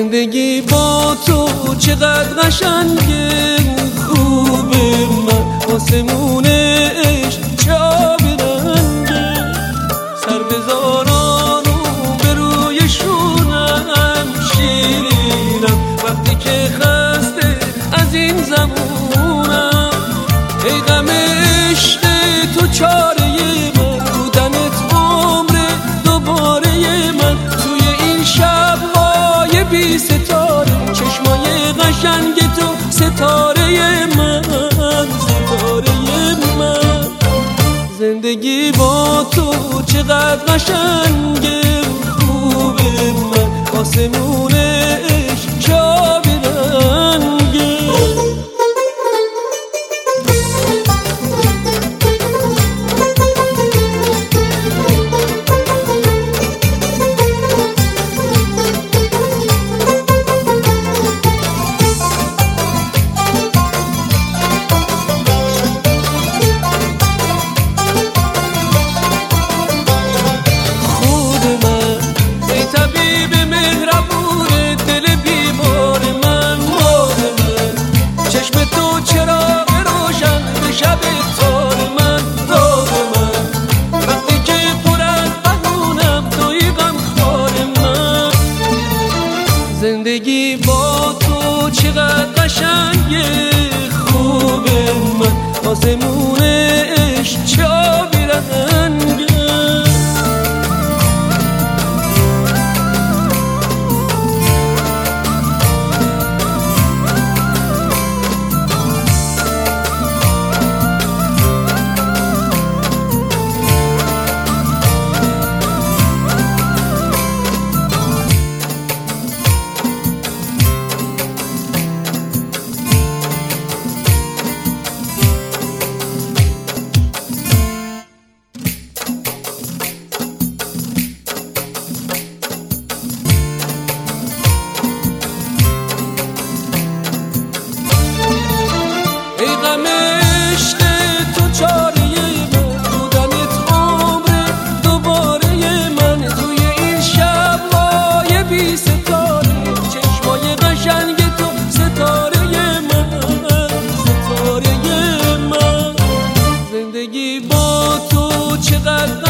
زندگی با تو چقدر قشنگه، خوبه من آسمونش چه آبی رنگه، سر بذاران و به روی شونم شیرینم وقتی که خسته از این زمونم. ای غم عشق تو چاره من، بودنت عمر دوباره من، توی این شب‌های بی ستاره چشمای قشنگ تو ستاره من، ستاره من. زندگی با تو چقدر قشنگه، خوبه من آسمونش چه آبی رنگه. زندگی با تو چقدر قشنگه، خوبه من آسمونش چه آبی رنگه. ای غم عشق تو چاره من، بودنت عمر دوباره من، توی این شب‌های بی ستاره چشمای قشنگ تو ستاره من، ستاره من. زندگی با تو چقدر